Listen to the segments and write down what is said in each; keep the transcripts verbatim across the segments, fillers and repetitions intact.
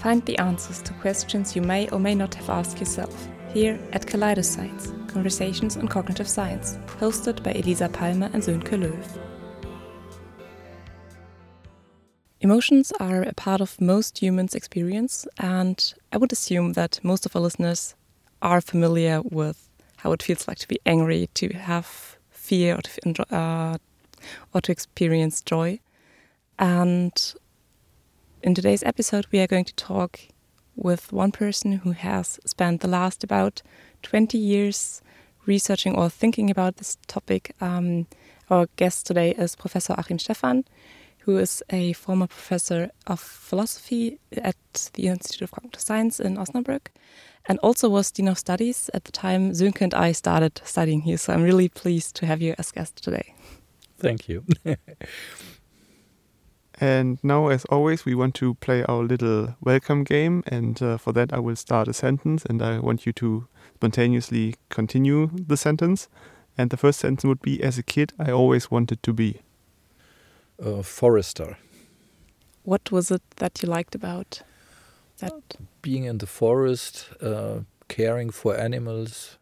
Find the answers to questions you may or may not have asked yourself here at Kaleidoscience, Conversations on Cognitive Science, hosted by Elisa Palmer and Sönke Löw. Emotions are a part of most humans' experience, and I would assume that most of our listeners are familiar with how it feels like to be angry, to have fear, or to, uh, or to experience joy. And in today's episode, we are going to talk with one person who has spent the last about twenty years researching or thinking about this topic. Um, our guest today is Professor Achim Stephan, who is a former professor of philosophy at the Institute of Cognitive Science in Osnabrück, and also was Dean of Studies at the time Sönke and I started studying here. So I'm really pleased to have you as guest today. Thank you. And now, as always, we want to play our little welcome game. And uh, for that, I will start a sentence, and I want you to spontaneously continue the sentence. And the first sentence would be, as a kid, I always wanted to be. A forester. What was it that you liked about that? Being in the forest, uh, caring for animals.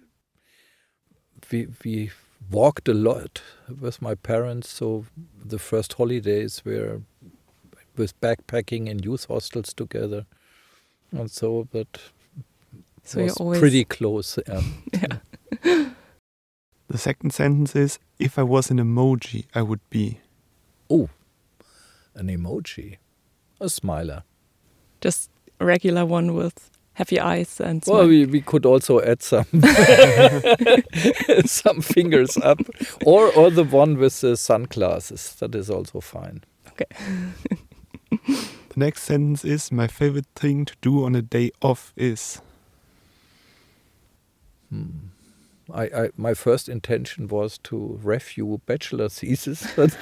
We we walked a lot with my parents, so the first holidays were with backpacking in youth hostels together, and so that so was you're always pretty close. Yeah. yeah. The second sentence is, if I was an emoji, I would be. Oh, an emoji, a smiler. Just a regular one with happy eyes and smile. Well, we, we could also add some some fingers up, or or the one with the sunglasses. That is also fine. Okay. The next sentence is, my favorite thing to do on a day off is. Hmm. I, I my first intention was to review bachelor thesis, but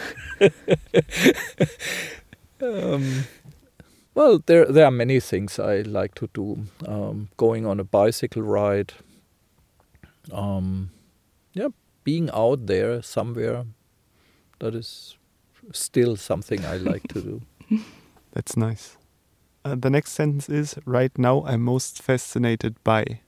um, well, there there are many things I like to do. Um, going on a bicycle ride, um, yeah, being out there somewhere. That is still something I like to do. That's nice. Uh, the next sentence is, right now I'm most fascinated by.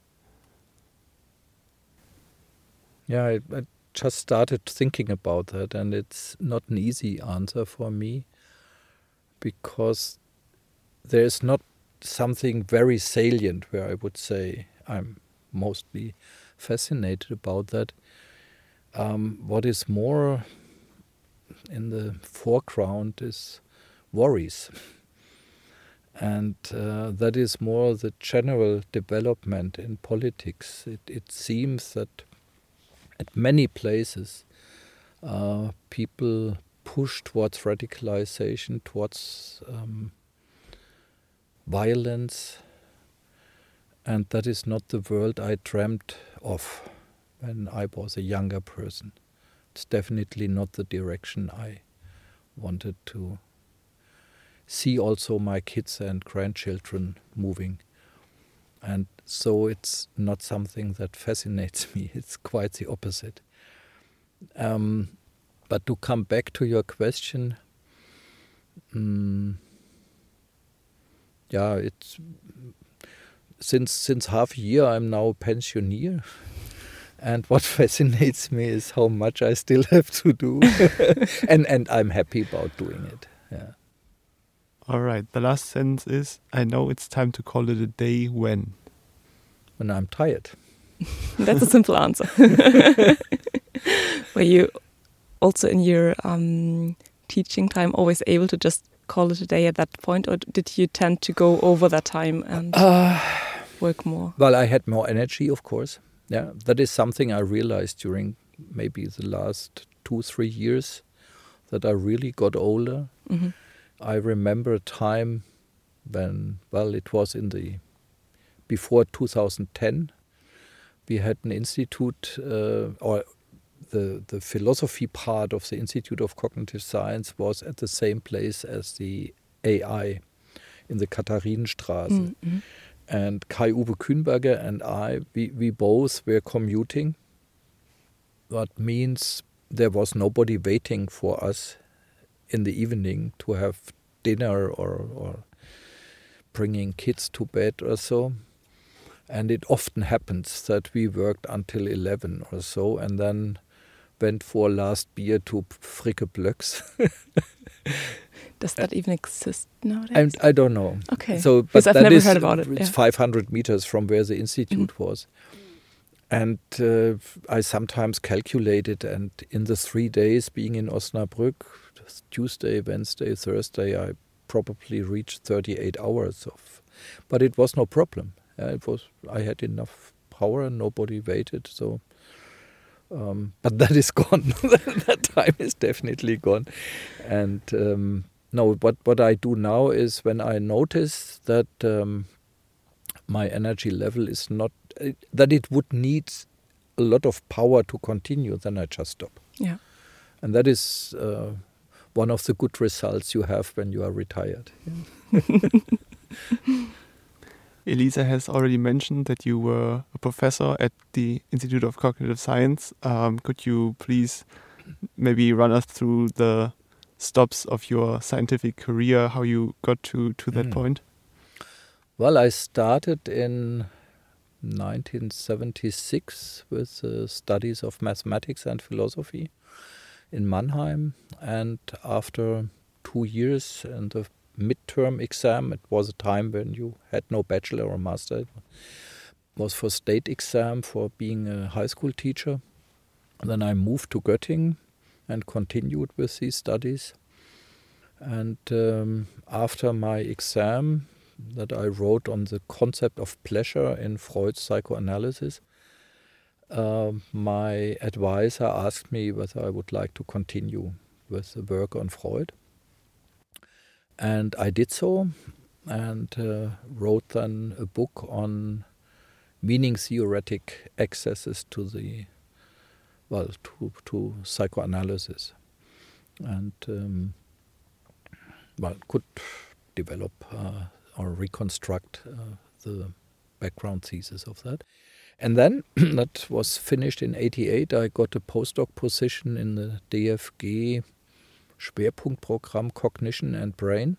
Yeah, I, I just started thinking about that, and it's not an easy answer for me, because there's not something very salient where I would say I'm mostly fascinated about that. Um, what is more in the foreground is worries. And uh, that is more the general development in politics. It, it seems that at many places, uh, people push towards radicalization, towards um, violence, and that is not the world I dreamt of when I was a younger person. It's definitely not the direction I wanted to see also my kids and grandchildren moving. And so it's not something that fascinates me. It's quite the opposite. Um, but to come back to your question, um, yeah, it's since since half a year I'm now a pensioner, and what fascinates me is how much I still have to do, and and I'm happy about doing it. Yeah. All right. The last sentence is, I know it's time to call it a day when. When I'm tired. That's a simple answer. Were you also in your um, teaching time always able to just call it a day at that point, or did you tend to go over that time and uh, work more? Well, I had more energy, of course. Yeah, that is something I realized during maybe the last two, three years, that I really got older. Mm-hmm. I remember a time when, well, it was in the before two thousand ten, we had an institute, uh, or the, the philosophy part of the Institute of Cognitive Science was at the same place as the A I in the Katharinenstraße. Mm-hmm. And Kai-Uwe Kühnberger and I, we, we both were commuting. That means there was nobody waiting for us in the evening to have dinner or, or bringing kids to bed or so. And it often happens that we worked until eleven or so and then went for last beer to Fricke Blöcks. Does that even exist nowadays? I, I don't know. Okay, so, because but I've that never is, heard about it. It's yeah. five hundred meters from where the institute Mm. was. And uh, I sometimes calculated, and in the three days being in Osnabrück, Tuesday, Wednesday, Thursday, I probably reached thirty-eight hours of, but it was no problem. Uh, it was I had enough power, and nobody waited. So, um, but that is gone. That time is definitely gone. And um, no, what what I do now is when I notice that um, my energy level is not uh, that it would need a lot of power to continue, then I just stop. Yeah. And that is uh, one of the good results you have when you are retired. Elisa has already mentioned that you were a professor at the Institute of Cognitive Science. Um, could you please maybe run us through the stops of your scientific career, how you got to, to that Mm. point? Well, I started in nineteen seventy-six with uh, studies of mathematics and philosophy in Mannheim. And after two years and the midterm exam, it was a time when you had no bachelor or master. It was for state exam for being a high school teacher. And then I moved to Göttingen and continued with these studies. And um, after my exam that I wrote on the concept of pleasure in Freud's psychoanalysis, uh, my advisor asked me whether I would like to continue with the work on Freud. And I did so, and uh, wrote then a book on meaning theoretic accesses to the, well, to, to psychoanalysis. And, um, well, could develop uh, or reconstruct uh, the background thesis of that. And then, that was finished in eighty-eight, I got a postdoc position in the D F G Schwerpunktprogramm Cognition and Brain,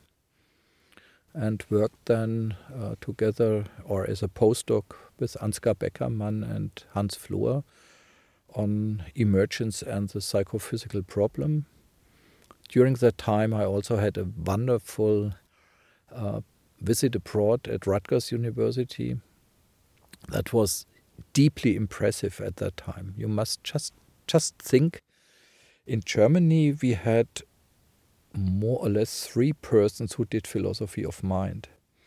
and worked then uh, together or as a postdoc with Ansgar Beckermann and Hans Flohr on emergence and the psychophysical problem. During that time I also had a wonderful uh, visit abroad at Rutgers University. That was deeply impressive at that time. You must just just think, in Germany we had more or less three persons who did philosophy of mind.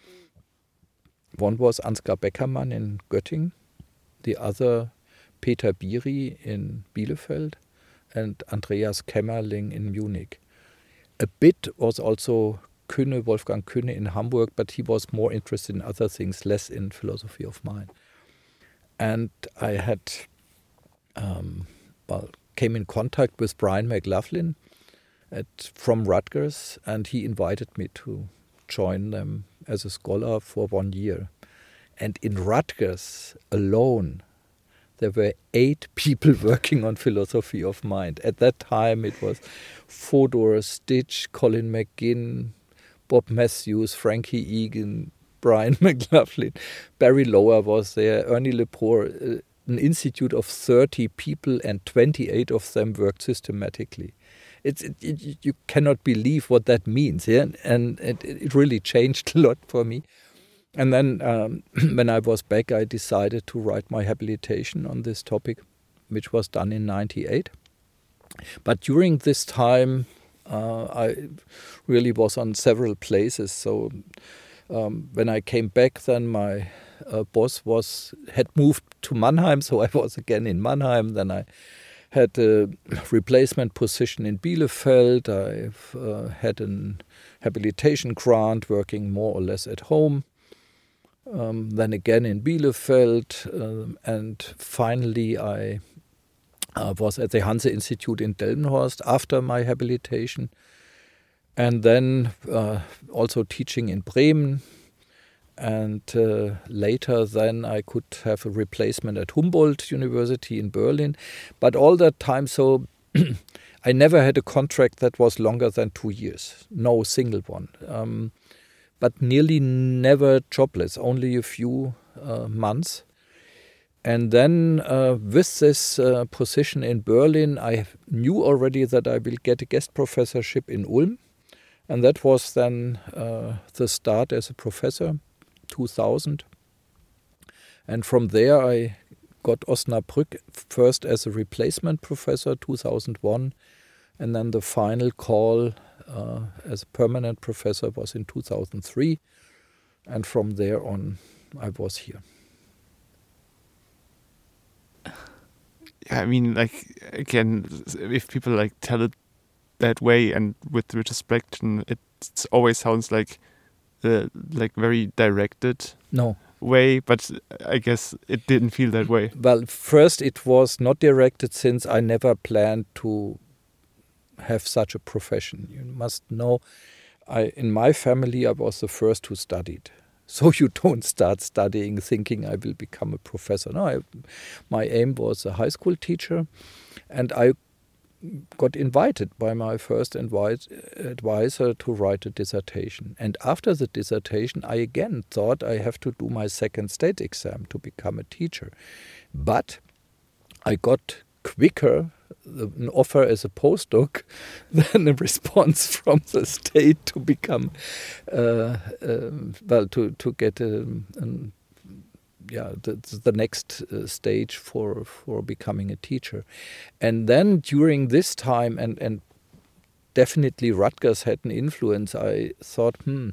One was Ansgar Beckermann in Göttingen, the other Peter Biri in Bielefeld, and Andreas Kämmerling in Munich. A bit was also Kühne, Wolfgang Kühne in Hamburg, but he was more interested in other things, less in philosophy of mind. And I had, um, well, came in contact with Brian McLaughlin at, from Rutgers, and he invited me to join them as a scholar for one year. And in Rutgers alone, there were eight people working on philosophy of mind. At that time, it was Fodor, Stitch, Colin McGinn, Bob Matthews, Frankie Egan, Brian McLaughlin, Barry Lower was there, Ernie Lepore, uh, an institute of thirty people, and twenty-eight of them worked systematically. It's it, it, you cannot believe what that means, yeah, and it, it really changed a lot for me. And then um, when I was back, I decided to write my habilitation on this topic, which was done in ninety-eight. But during this time, uh, I really was on several places. So um, when I came back, then my uh, boss was had moved to Mannheim, so I was again in Mannheim. Then I had a replacement position in Bielefeld. I uh, had a habilitation grant, working more or less at home. Um, then again in Bielefeld, um, and finally I uh, was at the Hanse Institute in Delmenhorst after my habilitation, and then uh, also teaching in Bremen, and uh, later then I could have a replacement at Humboldt University in Berlin, but all that time, so I never had a contract that was longer than two years, no single one. Um, but nearly never jobless, only a few uh, months. And then uh, with this uh, position in Berlin, I knew already that I will get a guest professorship in Ulm. And that was then uh, the start as a professor, two thousand. And from there I got Osnabrück first as a replacement professor, two thousand one. And then the final call uh, as a permanent professor was in two thousand three. And from there on, I was here. Yeah, I mean, like, again, if people like tell it that way and with retrospection, it always sounds like uh, like very directed No. way, but I guess it didn't feel that way. Well, first it was not directed, since I never planned to have such a profession. You must know, I in my family I was the first who studied. So you don't start studying thinking I will become a professor. No, I, my aim was a high school teacher, and I got invited by my first advis advisor to write a dissertation. And after the dissertation, I again thought I have to do my second state exam to become a teacher. But I got quicker an offer as a postdoc than a response from the state to become, uh, um, well, to, to get a, an yeah, the, the next uh, stage for for becoming a teacher. And then during this time, and, and definitely Rutgers had an influence, I thought, hmm,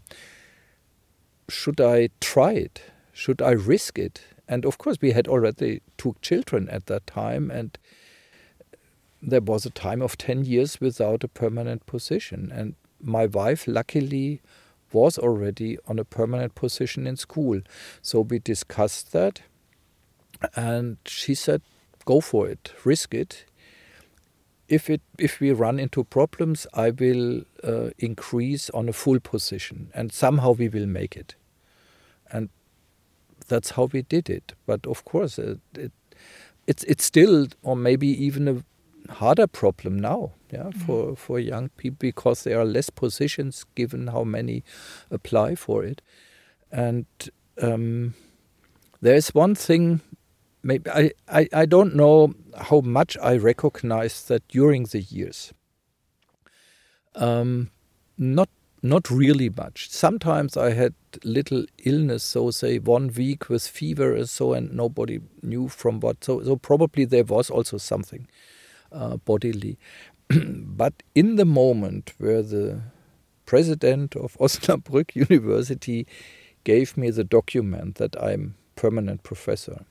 should I try it? Should I risk it? And of course, we had already two children at that time, and there was a time of ten years without a permanent position. And my wife, luckily, was already on a permanent position in school. So we discussed that, and she said, go for it, risk it. If it if we run into problems, I will uh, increase on a full position, and somehow we will make it. And that's how we did it. But of course, it, it it's it's still, or maybe even a harder problem now, yeah, mm-hmm. for for young people, because there are less positions given how many apply for it. And um, there is one thing, maybe I, I, I don't know how much I recognize that during the years. Um, not not really much. Sometimes I had little illness, so say one week with fever or so, and nobody knew from what. So so probably there was also something Uh, bodily. But in the moment where the president of Osnabrück University gave me the document that I'm permanent professor,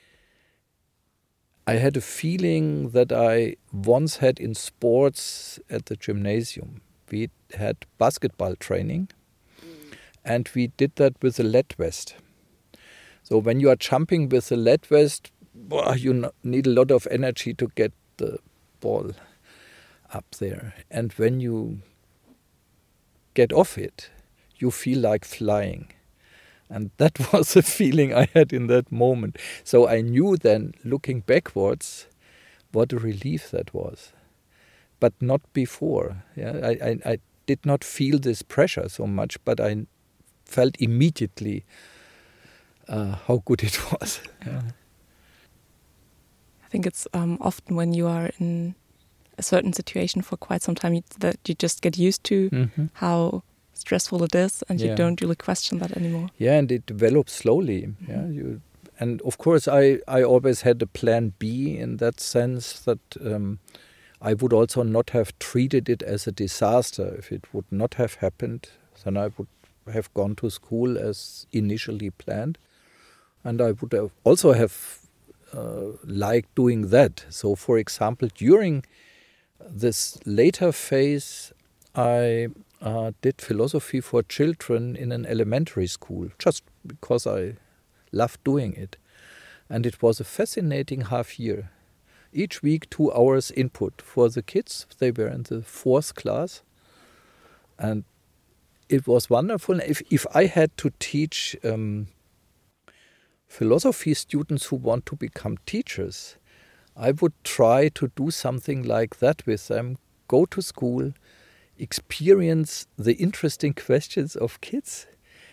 I had a feeling that I once had in sports at the gymnasium. We had basketball training, and we did that with a lead vest. So when you are jumping with a lead vest, boah, you need a lot of energy to get the ball up there. And when you get off it, you feel like flying. And that was the feeling I had in that moment. So I knew then, looking backwards, what a relief that was. But not before. Yeah, I, I, I did not feel this pressure so much, but I felt immediately uh, how good it was. Yeah. I think it's um, often when you are in a certain situation for quite some time that you just get used to mm-hmm. how stressful it is, and yeah. you don't really question that anymore. Yeah, and it develops slowly. Mm-hmm. Yeah, you, and of course, I, I always had a plan B in that sense, that um, I would also not have treated it as a disaster. If it would not have happened, then I would have gone to school as initially planned, and I would have also have Uh, like doing that. So, for example, during this later phase, I uh, did philosophy for children in an elementary school, just because I loved doing it. And it was a fascinating half year. Each week, two hours input for the kids. They were in the fourth class. And it was wonderful. If, if I had to teach um, philosophy students who want to become teachers, I would try to do something like that with them. Go to school, experience the interesting questions of kids,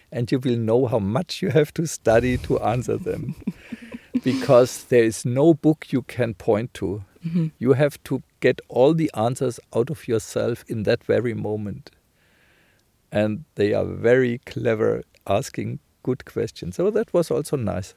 and you will know how much you have to study to answer them. Because there is no book you can point to. Mm-hmm. You have to get all the answers out of yourself in that very moment. And they are very clever, asking good questions. So that was also nice.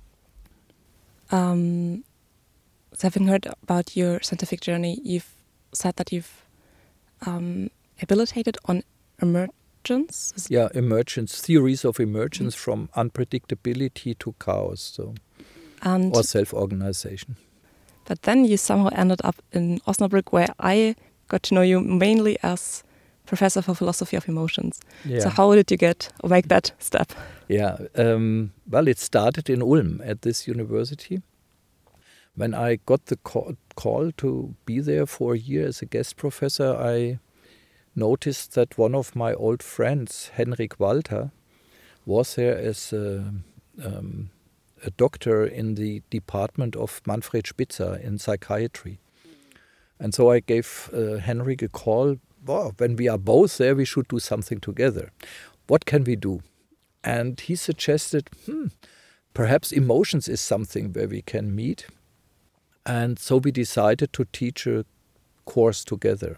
Um, so having heard about your scientific journey, you've said that you've um, habilitated on emergence. Yeah, emergence, theories of emergence, mm-hmm. from unpredictability to chaos, so and or self-organization. But then you somehow ended up in Osnabrück, where I got to know you mainly as professor for philosophy of emotions. Yeah. So how did you get or make that step? Yeah, um, well, it started in Ulm at this university. When I got the call, call to be there for a year as a guest professor, I noticed that one of my old friends, Henrik Walter, was there as a, um, a doctor in the department of Manfred Spitzer in psychiatry. And so I gave uh, Henrik a call. Well, when we are both there, we should do something together. What can we do? And he suggested, hmm, perhaps emotions is something where we can meet. And so we decided to teach a course together.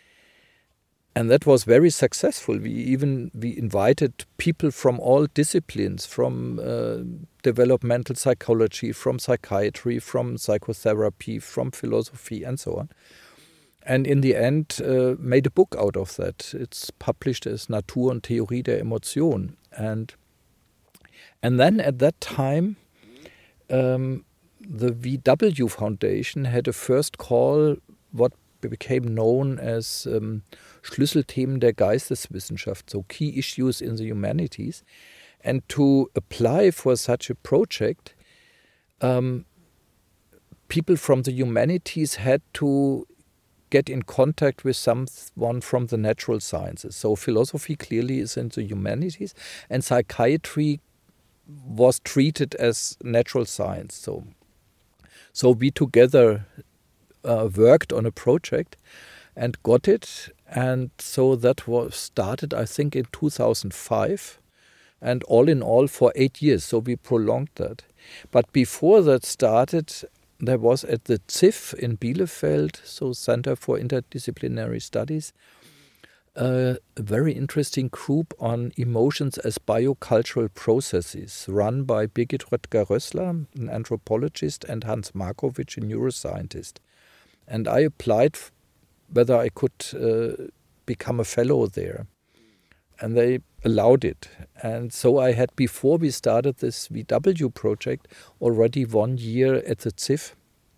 And that was very successful. We even we invited people from all disciplines, from uh, developmental psychology, from psychiatry, from psychotherapy, from philosophy, and so on. And in the end, uh, made a book out of that. It's published as Natur und Theorie der Emotion. And and then at that time, um, the V W Foundation had a first call, what became known as um, Schlüsselthemen der Geisteswissenschaft, so key issues in the humanities. And to apply for such a project, um, people from the humanities had to get in contact with someone from the natural sciences. So philosophy clearly is in the humanities, and psychiatry was treated as natural science. So, so we together uh, worked on a project and got it. And so that was started, I think, in two thousand five. And all in all for eight years. So we prolonged that. But before that started, there was at the Z I F in Bielefeld, so Center for Interdisciplinary Studies, uh, a very interesting group on emotions as biocultural processes, run by Birgit Röttger-Rössler, an anthropologist, and Hans Markowitsch, a neuroscientist. And I applied whether I could uh, become a fellow there. And they allowed it. And so I had, before we started this V W project, already one year at the Z I F,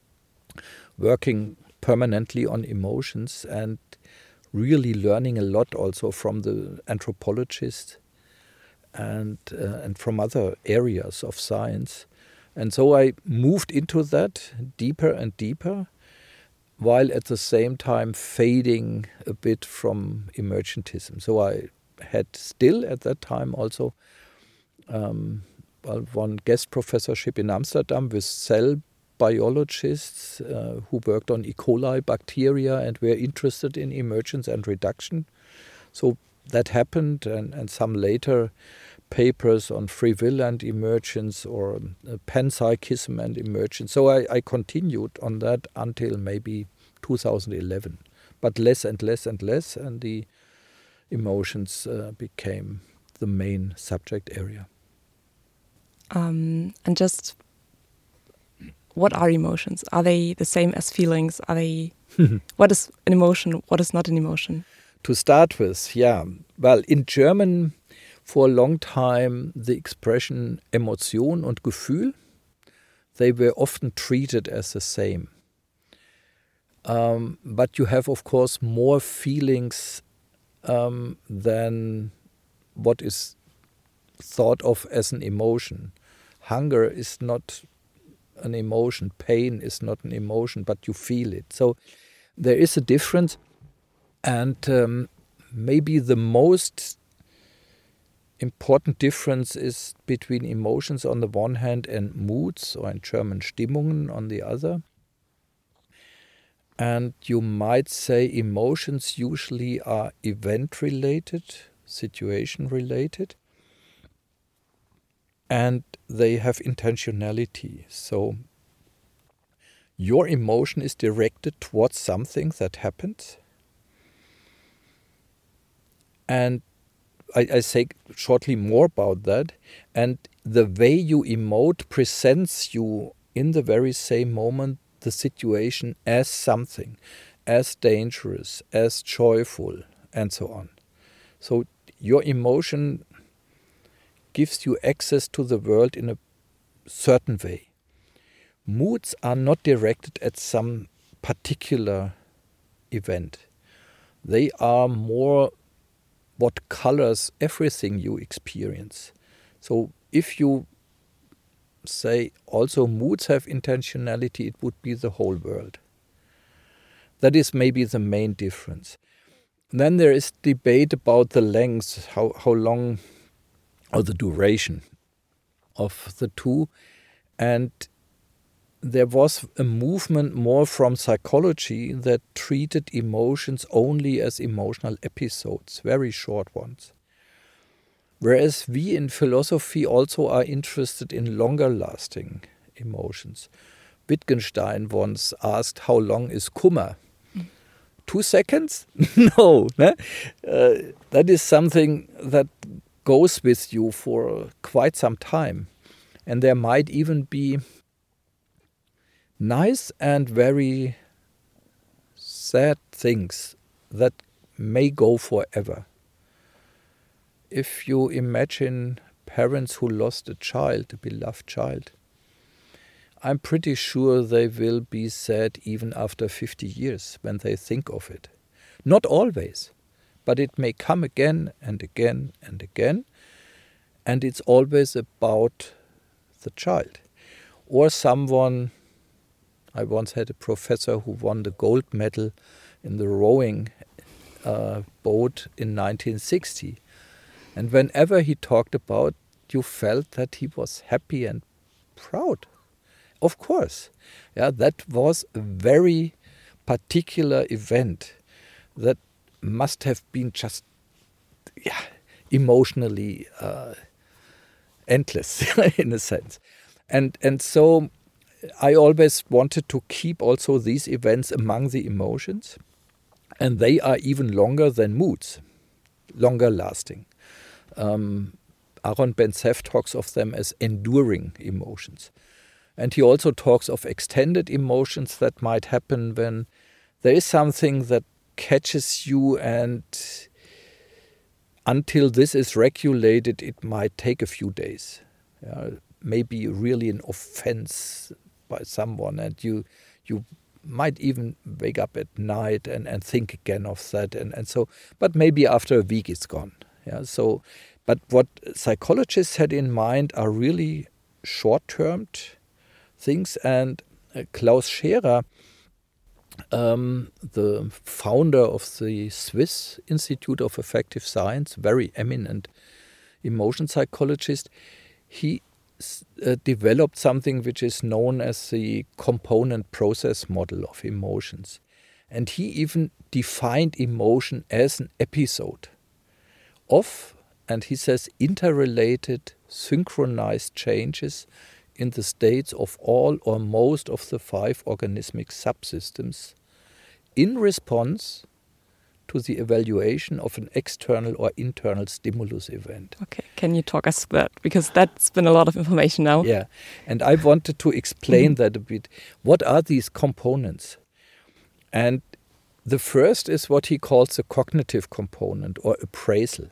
working permanently on emotions and really learning a lot also from the anthropologists and, uh, and from other areas of science. And so I moved into that deeper and deeper, while at the same time fading a bit from emergentism. So I had still at that time also um, well, one guest professorship in Amsterdam with cell biologists uh, who worked on E. coli bacteria and were interested in emergence and reduction. So that happened, and, and some later papers on free will and emergence, or uh, panpsychism and emergence. So I, I continued on that until maybe two thousand eleven, but less and less and less, and the emotions uh, became the main subject area. Um, and just, what are emotions? Are they the same as feelings? Are they? What is an emotion? What is not an emotion? To start with, yeah. Well, in German, for a long time, the expression Emotion und Gefühl, they were often treated as the same. Um, but you have, of course, more feelings Um, than what is thought of as an emotion. Hunger is not an emotion. Pain is not an emotion, but you feel it. So there is a difference. And um, maybe the most important difference is between emotions on the one hand and moods, or in German Stimmungen, on the other. And you might say emotions usually are event-related, situation-related. and they have intentionality. So your emotion is directed towards something that happens. And I, I say shortly more about that. And the way you emote presents you in the very same moment the situation as something, as dangerous, as joyful, and so on. So your emotion gives you access to the world in a certain way. Moods are not directed at some particular event. They are more what colors everything you experience. So if you say also moods have intentionality, it would be the whole world. That is maybe the main difference. Then there is debate about the length, how, how long, or the duration of the two. And there was a movement more from psychology that treated emotions only as emotional episodes, very short ones. Whereas we in philosophy also are interested in longer lasting emotions. Wittgenstein once asked, how long is Kummer? Mm. Two seconds? No. Ne? Uh, that is something that goes with you for quite some time. And there might even be nice and very sad things that may go forever. If you imagine parents who lost a child, a beloved child, I'm pretty sure they will be sad even after fifty years when they think of it. Not always, but it may come again and again and again, and it's always about the child. Or someone, I once had a professor who won the gold medal in the rowing uh, boat in nineteen sixty. And whenever he talked about, you felt that he was happy and proud. Of course. Yeah, that was a very particular event that must have been just yeah, emotionally uh, endless in a sense. And and so I always wanted to keep also these events among the emotions. And they are even longer than moods, longer lasting. Um, Aaron Ben-Zeff talks of them as enduring emotions. And he also talks of extended emotions that might happen when there is something that catches you, and until this is regulated, it might take a few days. Yeah, maybe really an offense by someone, and you you might even wake up at night and, and think again of that. And, and so, but maybe after a week it's gone. Yeah, so, but what psychologists had in mind are really short-term things. And uh, Klaus Scherer, um, the founder of the Swiss Institute of Affective Science, very eminent emotion psychologist, he uh, developed something which is known as the component process model of emotions. And he even defined emotion as an episode of, and he says, interrelated, synchronized changes in the states of all or most of the five organismic subsystems in response to the evaluation of an external or internal stimulus event. Okay, can you talk us through that? Because that's been a lot of information now. Yeah, and I wanted to explain mm-hmm. that a bit. What are these components? And the first is what he calls the cognitive component or appraisal.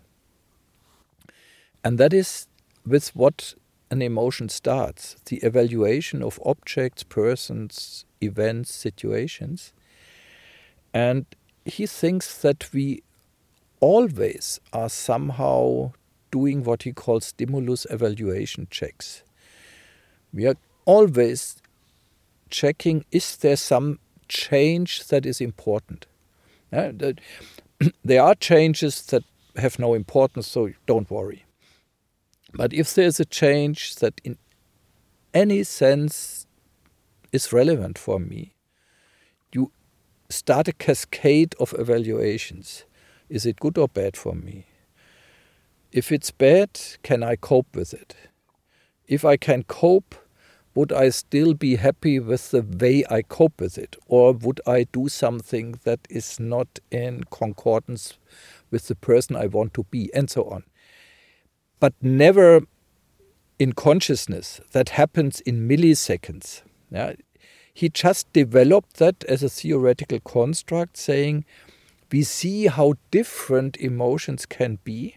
And that is with what an emotion starts, the evaluation of objects, persons, events, situations. And he thinks that we always are somehow doing what he calls stimulus evaluation checks. We are always checking, is there some change that is important? Yeah, that there are changes that have no importance, so don't worry. But if there's a change that in any sense is relevant for me, you start a cascade of evaluations. Is it good or bad for me? If it's bad, can I cope with it? If I can cope, would I still be happy with the way I cope with it? Or would I do something that is not in concordance with the person I want to be, and so on? But never in consciousness. That happens in milliseconds. Yeah? He just developed that as a theoretical construct, saying we see how different emotions can be,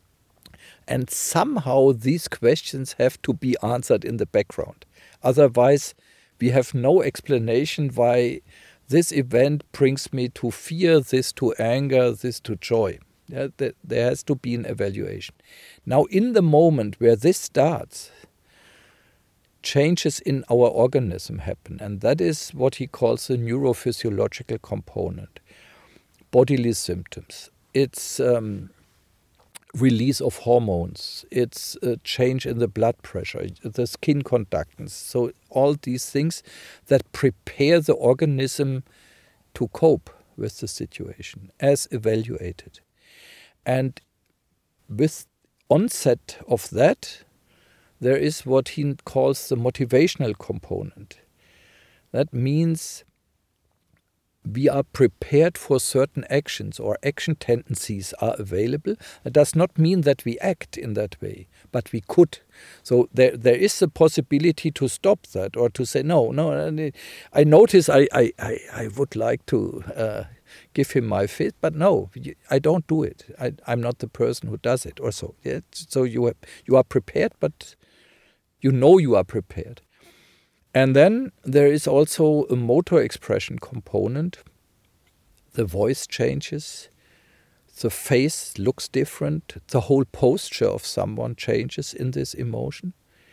and somehow these questions have to be answered in the background. Otherwise, we have no explanation why this event brings me to fear, this to anger, this to joy. Yeah, there has to be an evaluation. Now, in the moment where this starts, changes in our organism happen. And that is what he calls the neurophysiological component. Bodily symptoms. It's um, release of hormones. It's a change in the blood pressure, the skin conductance. So all these things that prepare the organism to cope with the situation as evaluated. And with onset of that, there is what he calls the motivational component. That means we are prepared for certain actions, or action tendencies are available. It does not mean that we act in that way, but we could. So there, there is the possibility to stop that, or to say, no, no, I notice I, I, I, I would like to uh, give him my fist, but no, I don't do it. I, I'm not the person who does it, or so. Yeah? So you have, you are prepared, but you know you are prepared. And then there is also a motor expression component. The voice changes, the face looks different, the whole posture of someone changes in this emotion.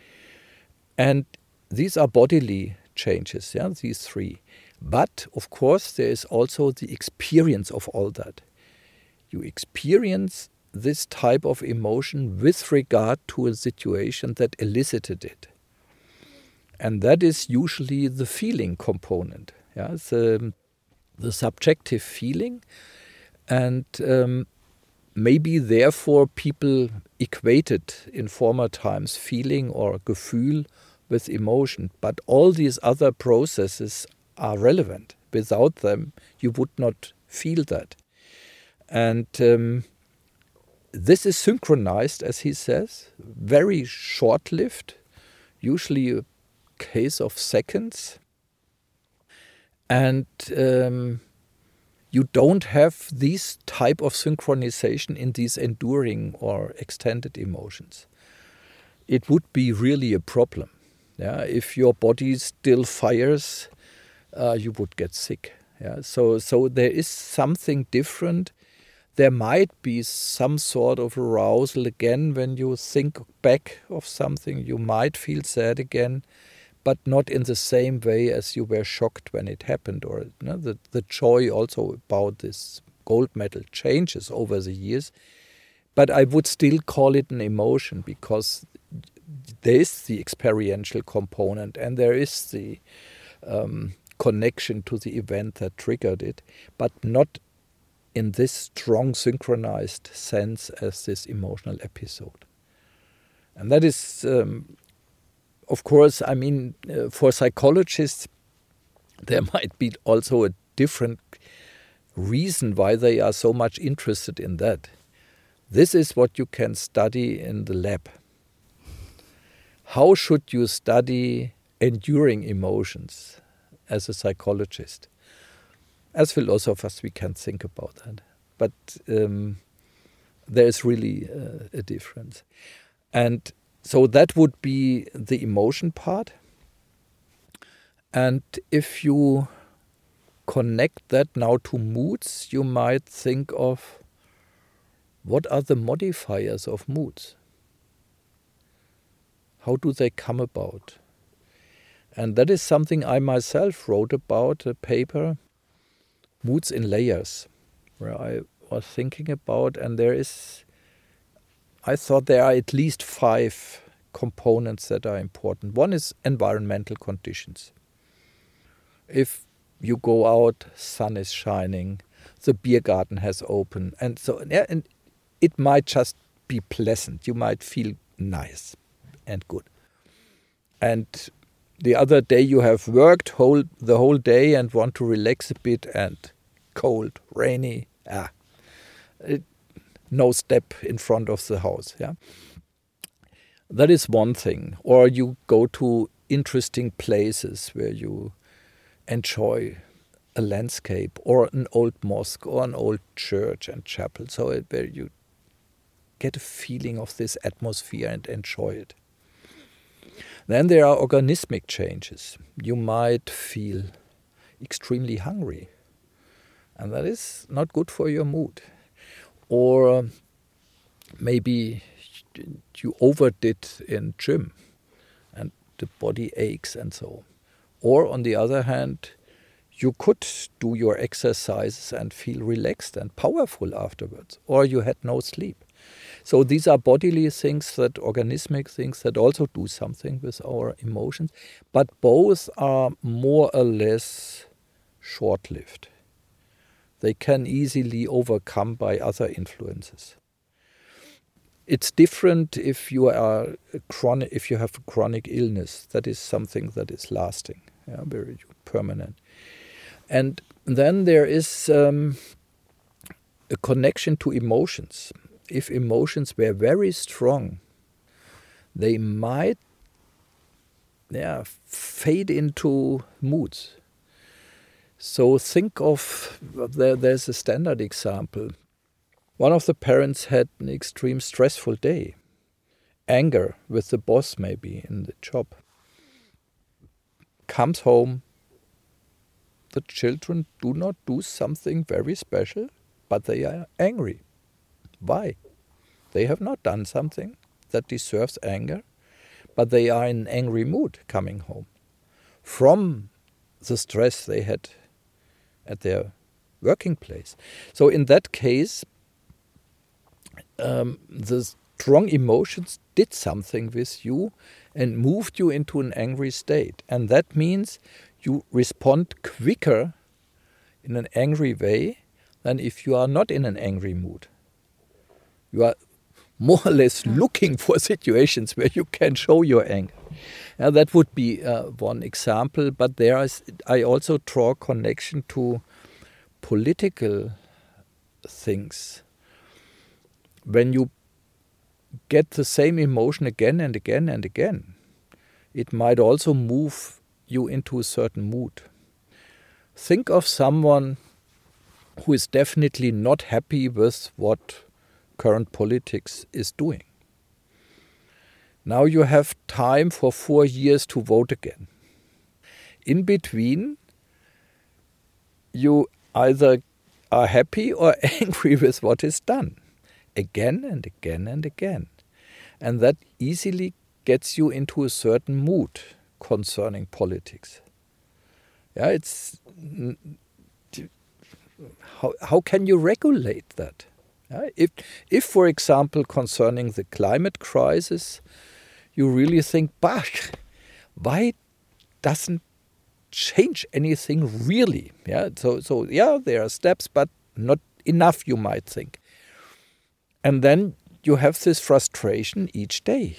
And these are bodily changes, yeah, these three. But, of course, there is also the experience of all that. You experience this type of emotion with regard to a situation that elicited it. And that is usually the feeling component, yeah, the, the subjective feeling. And um, maybe therefore people equated in former times feeling or Gefühl with emotion. But all these other processes are relevant. Without them, you would not feel that. And um, this is synchronized, as he says, very short-lived, usually a case of seconds, and um, you don't have this type of synchronization in these enduring or extended emotions. It would be really a problem. Yeah, if your body still fires, uh, you would get sick. Yeah, so so there is something different. There might be some sort of arousal again when you think back of something. You might feel sad again, but not in the same way as you were shocked when it happened. Or you know, the, the joy also about this gold medal changes over the years. But I would still call it an emotion, because there is the experiential component and there is the um, connection to the event that triggered it, but not in this strong synchronized sense as this emotional episode. And that is... Um, Of course, I mean, uh, for psychologists, there might be also a different reason why they are so much interested in that. This is what you can study in the lab. How should you study enduring emotions as a psychologist? As philosophers, we can think about that. But um, there is really uh, a difference. And so that would be the emotion part. And if you connect that now to moods, you might think of what are the modifiers of moods? How do they come about? And that is something I myself wrote about, a paper, Moods in Layers, where I was thinking about, and there is... I thought there are at least five components that are important. One is environmental conditions. If you go out, sun is shining, the beer garden has opened, and so yeah, and it might just be pleasant. You might feel nice and good. And the other day you have worked whole the whole day and want to relax a bit, and cold, rainy, ah, it, no step in front of the house. Yeah, that is one thing. Or you go to interesting places where you enjoy a landscape, or an old mosque, or an old church and chapel, so it, where you get a feeling of this atmosphere and enjoy it. Then there are organismic changes. You might feel extremely hungry, and that is not good for your mood. Or maybe you overdid in gym and the body aches and so. Or on the other hand, you could do your exercises and feel relaxed and powerful afterwards. Or you had no sleep. So these are bodily things, that organismic things that also do something with our emotions. But both are more or less short-lived. They can easily overcome by other influences. It's different if you are a chronic, if you have a chronic illness. That is something that is lasting, yeah, very permanent. And then there is um, a connection to emotions. If emotions were very strong, they might yeah, fade into moods. So think of, there, there's a standard example. One of the parents had an extreme stressful day. Anger with the boss maybe in the job. Comes home. The children do not do something very special, but they are angry. Why? They have not done something that deserves anger, but they are in an angry mood coming home from the stress they had at their working place. So in that case, um, the strong emotions did something with you and moved you into an angry state. And that means you respond quicker in an angry way than if you are not in an angry mood. You are more or less looking for situations where you can show your anger. Now, that would be uh, one example, but there is, I also draw connection to political things. When you get the same emotion again and again and again, it might also move you into a certain mood. Think of someone who is definitely not happy with what current politics is doing. Now you have time for four years to vote again. In between, you either are happy or angry with what is done, again and again and again. And that easily gets you into a certain mood concerning politics. Yeah, it's how how can you regulate that? Yeah, if if for example concerning the climate crisis, you really think, bah, why doesn't change anything really? Yeah, so so yeah, there are steps, but not enough, you might think. And then you have this frustration each day.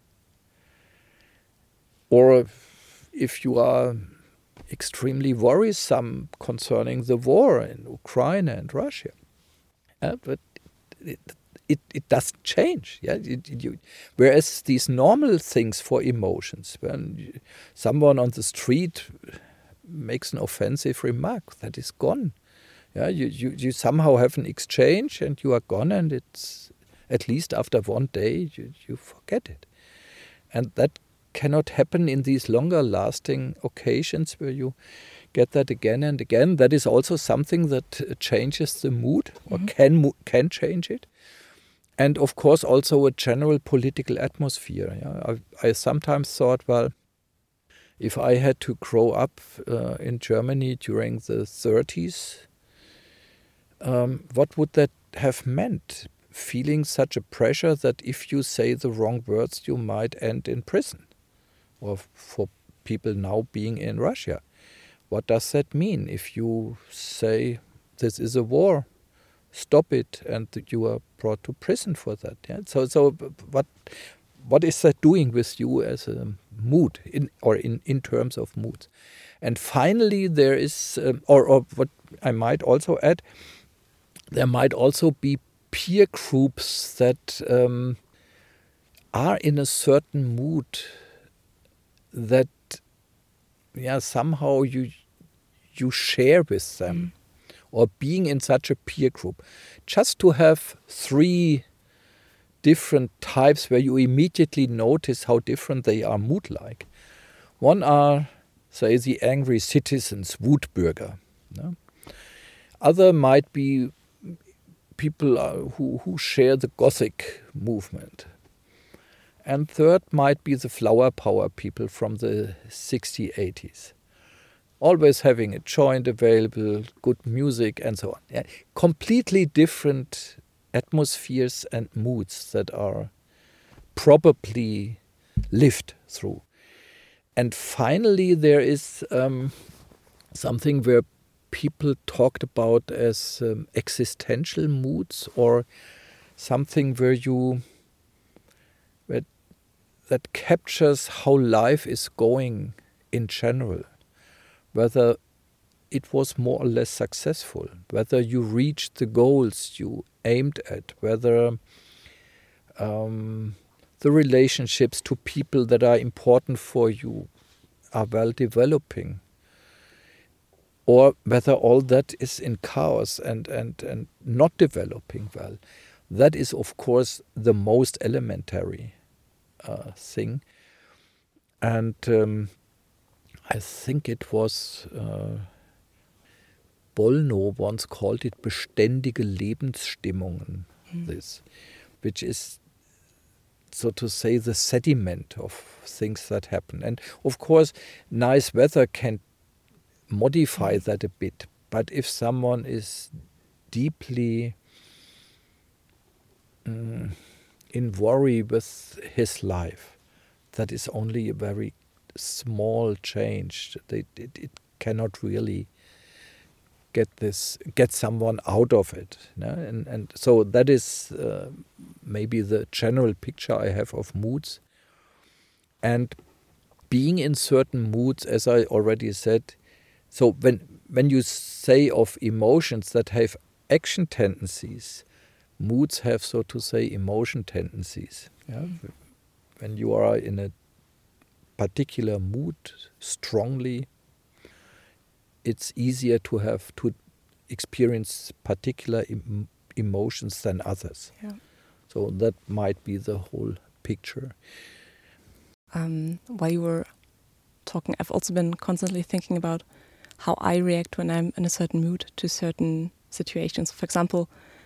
Or if you are extremely worrisome concerning the war in Ukraine and Russia, uh, but it, it, it doesn't change. Yeah, it, it, you, whereas these normal things for emotions, when you, someone on the street makes an offensive remark, that is gone. Yeah, you, you, you somehow have an exchange and you are gone, and it's at least after one day you, you forget it. And that cannot happen in these longer lasting occasions where you get that again and again. That is also something that changes the mood, or mm-hmm. can can change it. And of course also a general political atmosphere. Yeah? I, I sometimes thought, well, if I had to grow up uh, in Germany during the thirties, um, what would that have meant? Feeling such a pressure that if you say the wrong words, you might end in prison. Or for people now being in Russia. What does that mean? If you say this is a war, stop it, and you are brought to prison for that. Yeah? So, so what what is that doing with you as a mood, in or in, in terms of moods. And finally, there is, um, or, or what I might also add, there might also be peer groups that um, are in a certain mood that, yeah, somehow you you share with them, mm. or being in such a peer group, just to have three different types where you immediately notice how different they are mood-like. One are, say, the angry citizens, Wutbürger. No? Other might be people uh, who, who share the Gothic movement. And third might be the flower power people from the sixties, eighties. Always having a joint available, good music and so on. Yeah. Completely different atmospheres and moods that are probably lived through. And finally, there is um, something where people talked about as um, existential moods, or something where you where that captures how life is going in general, whether it was more or less successful, whether you reached the goals you aimed at, whether um, the relationships to people that are important for you are well developing, or whether all that is in chaos and, and, and not developing well. That is, of course, the most elementary uh, thing. And um, I think it was uh, Bollnow once called it beständige Lebensstimmungen, mm. this, which is, so to say, the sediment of things that happen. And of course, nice weather can modify mm. that a bit. But if someone is deeply um, in worry with his life, that is only a very small change. It, it, it cannot really get this get someone out of it. You know? And and so that is uh, maybe the general picture I have of moods. And being in certain moods, as I already said, so when when you say of emotions that have action tendencies, moods have, so to say, emotion tendencies. Yeah? When you are in a particular mood strongly, it's easier to have to experience particular em- emotions than others. Yeah. So that might be the whole picture. Um, while you were talking, I've also been constantly thinking about how I react when I'm in a certain mood to certain situations. For example,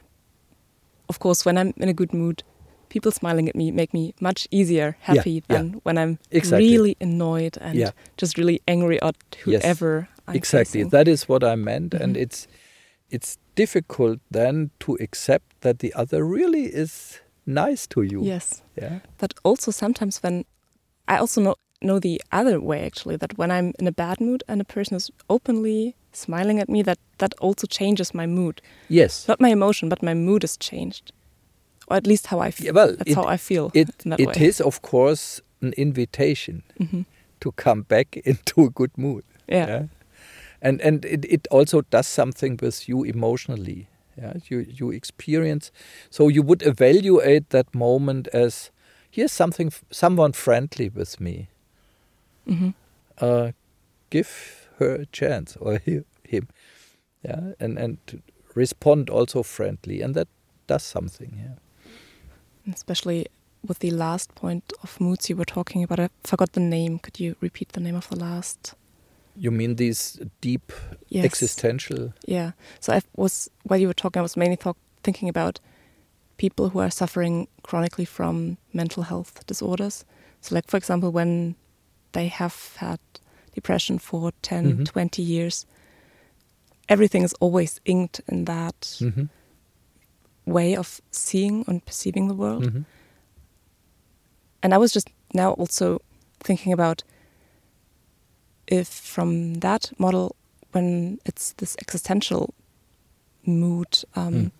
of course, when I'm in a good mood, people smiling at me make me much easier happy yeah, than yeah. when I'm exactly. really annoyed and yeah. just really angry at whoever yes. I'm Exactly, facing. that is what I meant. Mm-hmm. And it's it's difficult then to accept that the other really is nice to you. Yes. Yeah. But also sometimes when I also know know the other way, actually, that when I'm in a bad mood and a person is openly smiling at me, that that also changes my mood. Yes. Not my emotion, but my mood is changed. Or at least how I feel. Yeah, well, That's it, how I feel. It, in that it way. is, of course, an invitation mm-hmm. to come back into a good mood. Yeah. yeah? And and it, it also does something with you emotionally. Yeah, you you experience. So you would evaluate that moment as, here's something, someone friendly with me. Mm-hmm. Uh, give her a chance, or him. Yeah, and and respond also friendly, and that does something. Yeah. Especially with the last point of moods you were talking about, I forgot the name. Could you repeat the name of the last? You mean these deep yes. existential? Yeah. So I was, while you were talking, I was mainly th- thinking about people who are suffering chronically from mental health disorders. So like, for example, when they have had depression for ten, mm-hmm. twenty years, everything is always inked in that mm-hmm. way of seeing and perceiving the world. Mm-hmm. And I was just now also thinking about if from that model, when it's this existential mood, um, mm.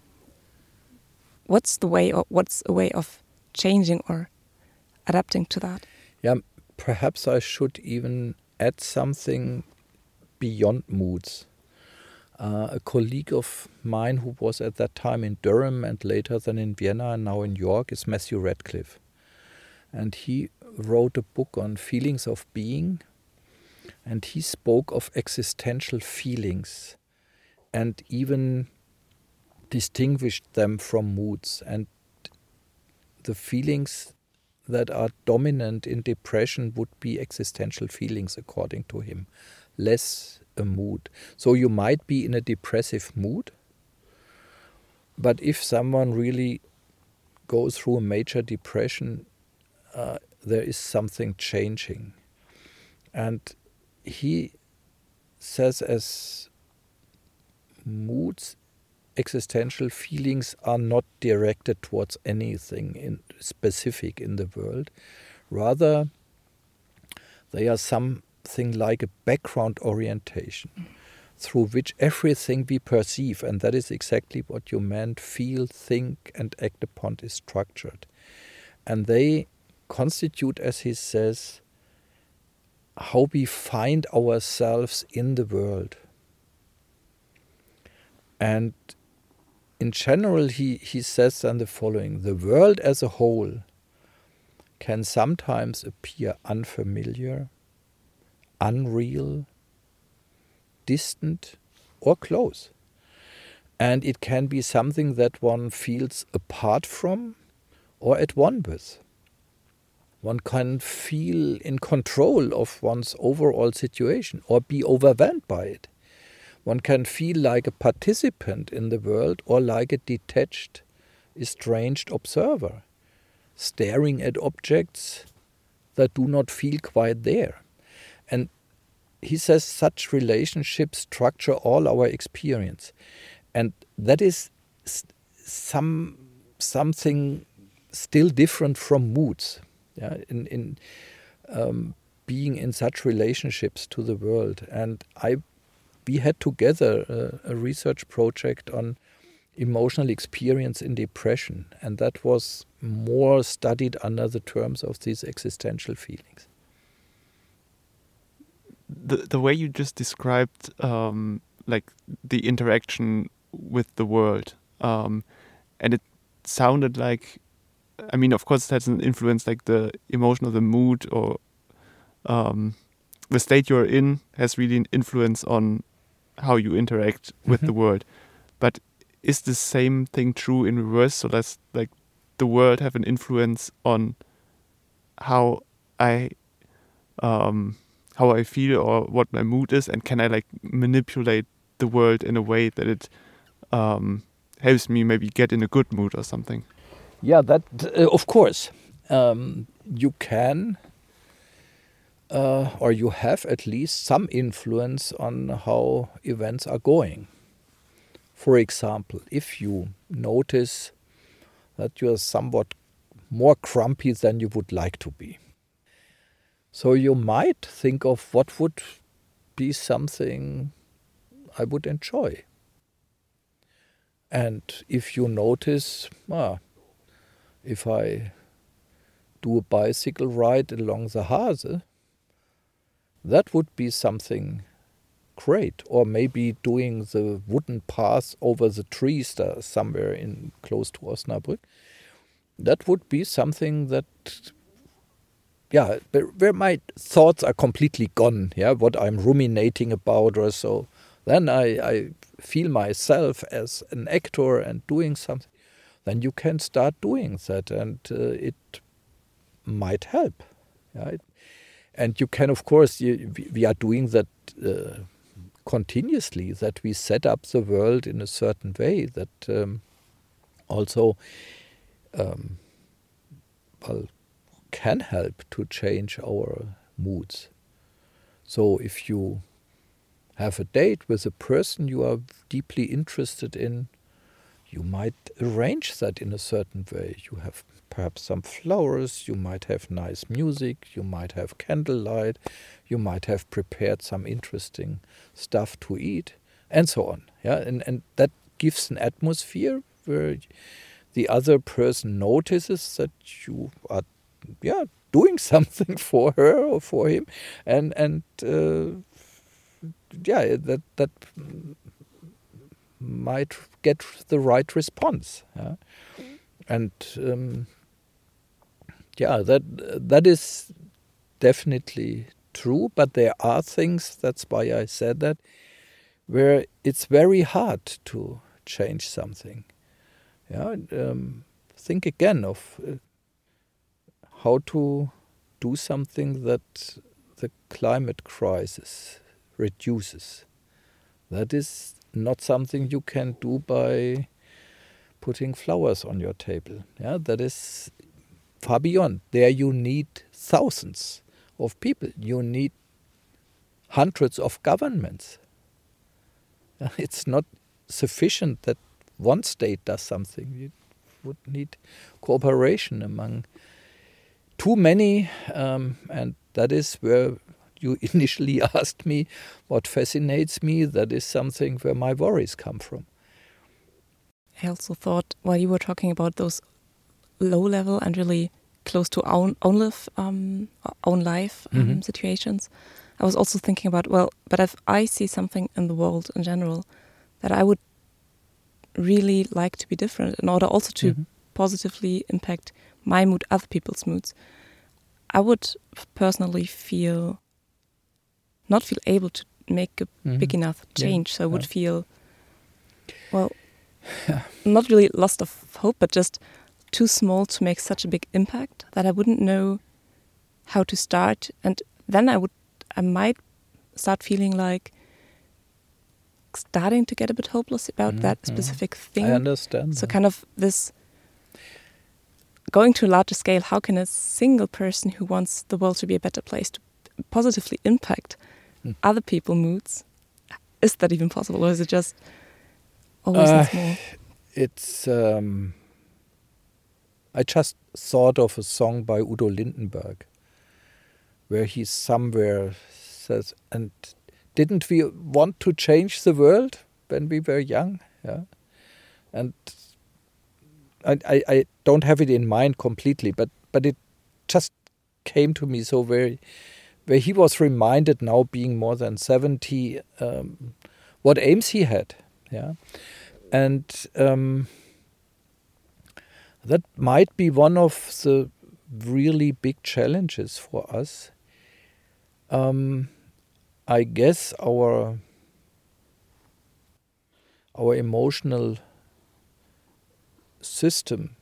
what's the way, or what's a way of changing or adapting to that? Yeah, perhaps I should even add something beyond moods. Uh, a colleague of mine who was at that time in Durham and later then in Vienna and now in York is Matthew Radcliffe. And he wrote a book on feelings of being, and he spoke of existential feelings and even distinguished them from moods. And the feelings that are dominant in depression would be existential feelings, according to him, less a mood. So you might be in a depressive mood, but if someone really goes through a major depression, uh, there is something changing. And he says as moods, existential feelings are not directed towards anything in specific in the world. Rather, they are something like a background orientation through which everything we perceive, and that is exactly what you meant, feel, think, and act upon is structured. And they constitute, as he says, how we find ourselves in the world. And in general, he, he says then the following: the world as a whole can sometimes appear unfamiliar, unreal, distant, or close. And it can be something that one feels apart from or at one with. One can feel in control of one's overall situation or be overwhelmed by it. One can feel like a participant in the world or like a detached, estranged observer, staring at objects that do not feel quite there. And he says such relationships structure all our experience. And that is some something still different from moods. Yeah, in, in um, being in such relationships to the world. And I We had together a, a research project on emotional experience in depression, and that was more studied under the terms of these existential feelings. The the way you just described, um, like the interaction with the world, um, and it sounded like, I mean, of course, that's an influence, like the emotion or the mood or um, the state you're in has really an influence on how you interact with mm-hmm. the world. But is the same thing true in reverse? So does like the world have an influence on how I um, how I feel or what my mood is, and can I like manipulate the world in a way that it um, helps me maybe get in a good mood or something? Yeah, that uh, of course um, you can. Uh, or you have at least some influence on how events are going. For example, if you notice that you are somewhat more grumpy than you would like to be, so you might think of what would be something I would enjoy. And if you notice, ah, if I do a bicycle ride along the Hase, that would be something great. Or maybe doing the wooden path over the trees there somewhere in close to Osnabrück. That would be something that, yeah, where my thoughts are completely gone, yeah, what I'm ruminating about or so. Then I, I feel myself as an actor and doing something. Then you can start doing that, and uh, it might help. Yeah, it, And you can, of course, you, we are doing that uh, continuously, that we set up the world in a certain way that um, also um, well, can help to change our moods. So if you have a date with a person you are deeply interested in, you might arrange that in a certain way. You have perhaps some flowers, you might have nice music, you might have candlelight, you might have prepared some interesting stuff to eat, and so on. Yeah, and, and that gives an atmosphere where the other person notices that you are, yeah, doing something for her or for him, and and uh, yeah, that that might get the right response. Yeah? And um, yeah, that that is definitely true. But there are things, that's why I said that, where it's very hard to change something. Yeah, um, think again of uh, how to do something that the climate crisis reduces. That is not something you can do by putting flowers on your table. Yeah, that is far beyond. There you need thousands of people. You need hundreds of governments. It's not sufficient that one state does something. You would need cooperation among too many, um, and that is where you initially asked me what fascinates me. That is something where my worries come from. I also thought, while you were talking about those low-level and really close to own own life, um, own life um, Mm-hmm. situations, I was also thinking about, well, but if I see something in the world in general that I would really like to be different in order also to Mm-hmm. positively impact my mood, other people's moods, I would personally feel not feel able to make a Mm-hmm. big enough Yeah. change. So I would Yeah. feel, well, not really lost of hope, but just too small to make such a big impact that I wouldn't know how to start. And then I would, I might start feeling like starting to get a bit hopeless about Mhm, that mhm. specific thing. I understand. So that. kind of this going to a larger scale, how can a single person who wants the world to be a better place to positively impact Mm. other people's moods, is that even possible, or is it just always Uh, in small? It's. Um, I just thought of a song by Udo Lindenberg, where he somewhere says, "And didn't we want to change the world when we were young?" Yeah, and I, I, I don't have it in mind completely, but but it just came to me so very, where he was reminded, now being more than seventy, um, what aims he had. Yeah, and um, that might be one of the really big challenges for us. Um, I guess our our emotional system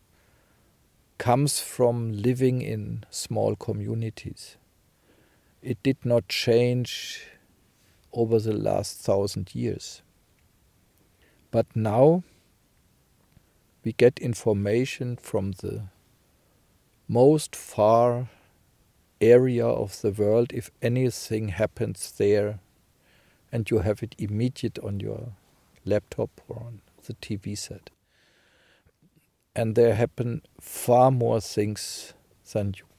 comes from living in small communities. It did not change over the last thousand years. But now we get information from the most far area of the world. If anything happens there, and you have it immediate on your laptop or on the T V set. And there happen far more things than you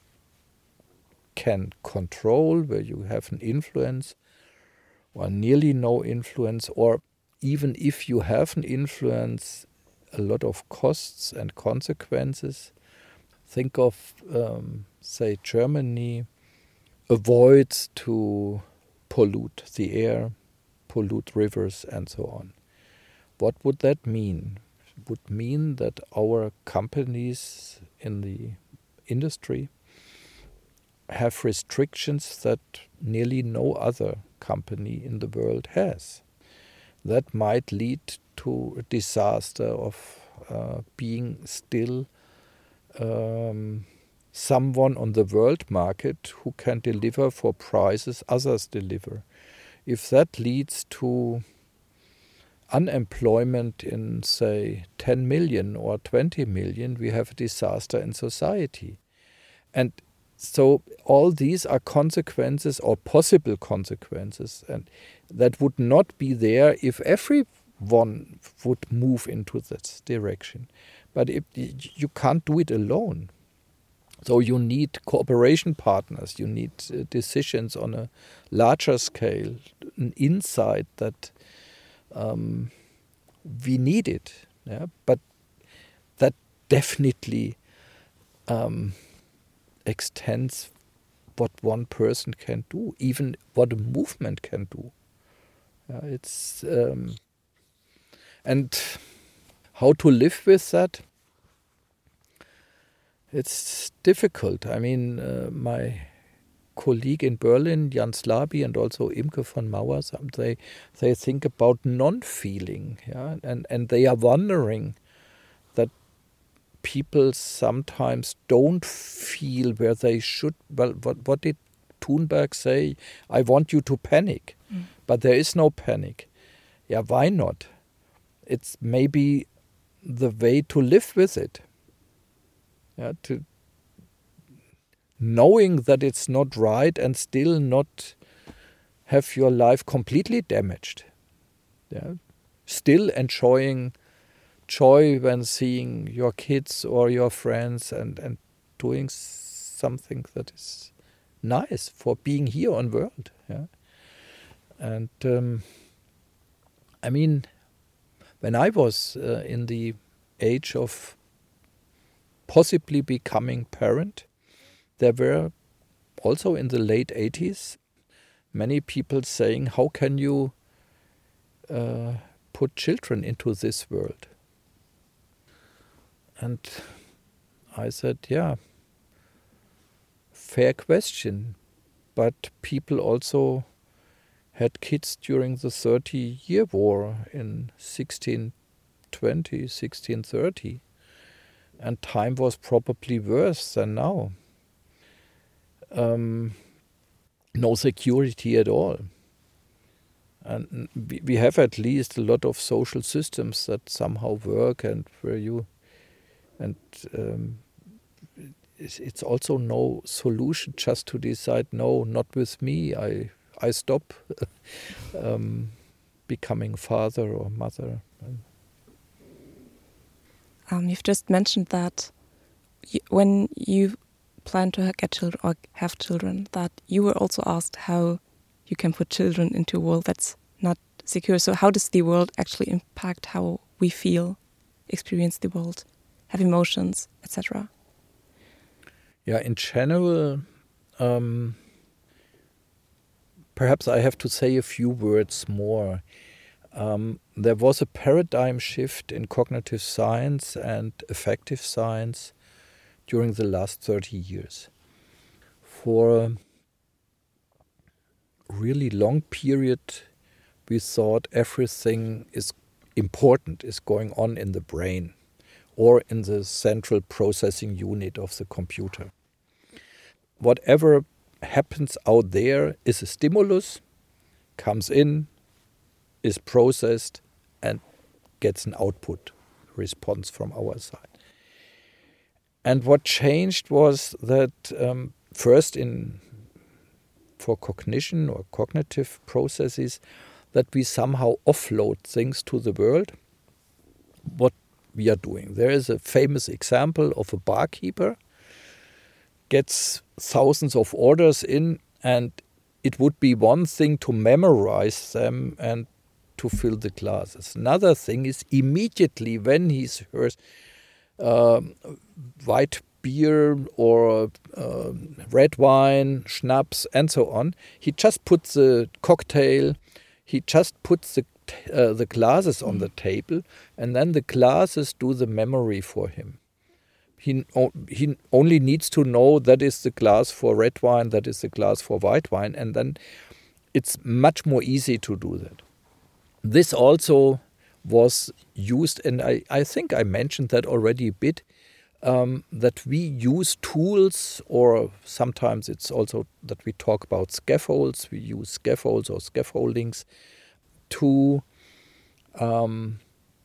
can control, where you have an influence, or nearly no influence, or even if you have an influence, a lot of costs and consequences. Think of, um, say, Germany avoids to pollute the air, pollute rivers, and so on. What would that mean? It would mean that our companies in the industry have restrictions that nearly no other company in the world has. That might lead to a disaster of uh, being still um, someone on the world market who can deliver for prices others deliver. If that leads to unemployment in, say, ten million or twenty million, we have a disaster in society. And so all these are consequences or possible consequences, and that would not be there if everyone would move into this direction. But if you can't do it alone. So you need cooperation partners, you need uh, decisions on a larger scale, an insight that um, we need it. Yeah? But that definitely um, extends what one person can do, even what a movement can do. Uh, it's um, and how to live with that. It's difficult. I mean, uh, my colleague in Berlin, Jan Slaby, and also Imke von Mauer, they they think about non-feeling, yeah, and and they are wondering that people sometimes don't feel where they should. Well, what what did Thunberg say? I want you to panic, mm. but there is no panic. Yeah, why not? It's maybe the way to live with it. Yeah, to knowing that it's not right and still not have your life completely damaged. Yeah, still enjoying joy when seeing your kids or your friends and, and doing something that is nice for being here on world. Yeah, and um, I mean, when I was uh, in the age of possibly becoming parent, there were also in the late eighties many people saying, how can you uh, put children into this world? And I said, yeah, fair question. But people also had kids during the thirty-year war in sixteen twenty, sixteen thirty. And time was probably worse than now. Um, no security at all. And we, we have at least a lot of social systems that somehow work and where you... And um, it's, it's also no solution just to decide, no, not with me, I, I stop um, becoming father or mother. Um, you've just mentioned that you, when you plan to get children or have children, that you were also asked how you can put children into a world that's not secure. So how does the world actually impact how we feel, experience the world, have emotions, et cetera? Yeah, in general, um, perhaps I have to say a few words more. Um, there was a paradigm shift in cognitive science and affective science during the last thirty years. For a really long period, we thought everything is important is going on in the brain or in the central processing unit of the computer. Whatever happens out there is a stimulus, comes in, is processed and gets an output response from our side. And what changed was that um, first in for cognition or cognitive processes, that we somehow offload things to the world. What we are doing. There is a famous example of a barkeeper gets thousands of orders in, and it would be one thing to memorize them and to fill the glasses. Another thing is immediately when he hears uh, white beer or uh, red wine, schnapps, and so on, he just puts the cocktail, he just puts the uh, the glasses on the table, and then the glasses do the memory for him. He he only needs to know that is the glass for red wine, that is the glass for white wine, and then it's much more easy to do that. This also was used, and I, I think I mentioned that already a bit, um, that we use tools, or sometimes it's also that we talk about scaffolds, we use scaffolds or scaffoldings to um,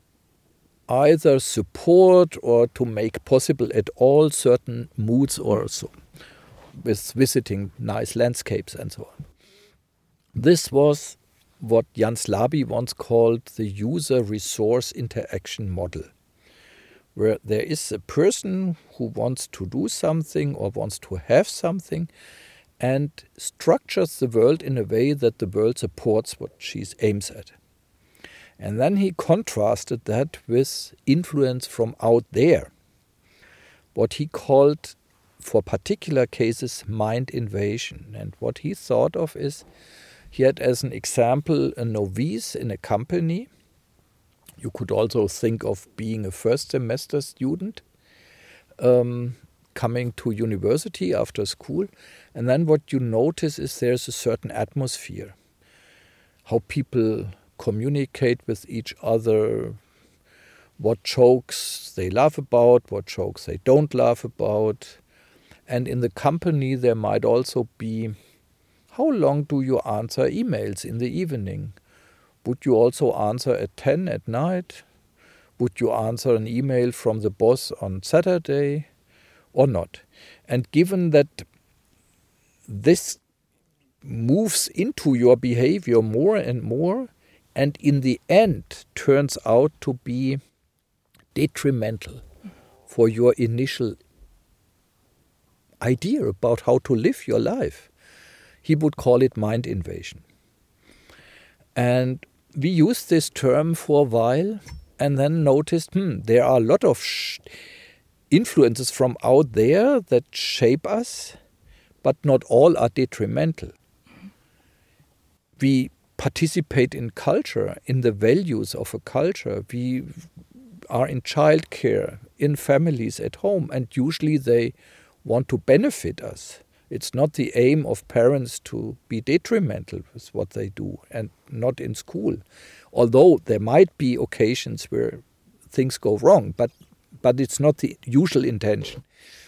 either support or to make possible at all certain moods or so, with visiting nice landscapes and so on. This was what Jan Slaby once called the user-resource interaction model, where there is a person who wants to do something or wants to have something and structures the world in a way that the world supports what she aims at. And then he contrasted that with influence from out there, what he called for particular cases, mind invasion. And what he thought of is, he had as an example a novice in a company. You could also think of being a first semester student um, coming to university after school. And then what you notice is there's a certain atmosphere. How people communicate with each other, what jokes they laugh about, what jokes they don't laugh about. And in the company there might also be, how long do you answer emails in the evening? Would you also answer at ten at night? Would you answer an email from the boss on Saturday or not? And given that this moves into your behavior more and more, and in the end turns out to be detrimental for your initial idea about how to live your life, he would call it mind invasion. And we used this term for a while and then noticed, hmm, there are a lot of sh- influences from out there that shape us, but not all are detrimental. We participate in culture, in the values of a culture. We are in childcare, in families at home, and usually they want to benefit us. It's not the aim of parents to be detrimental with what they do, and not in school. Although there might be occasions where things go wrong, but, but it's not the usual intention.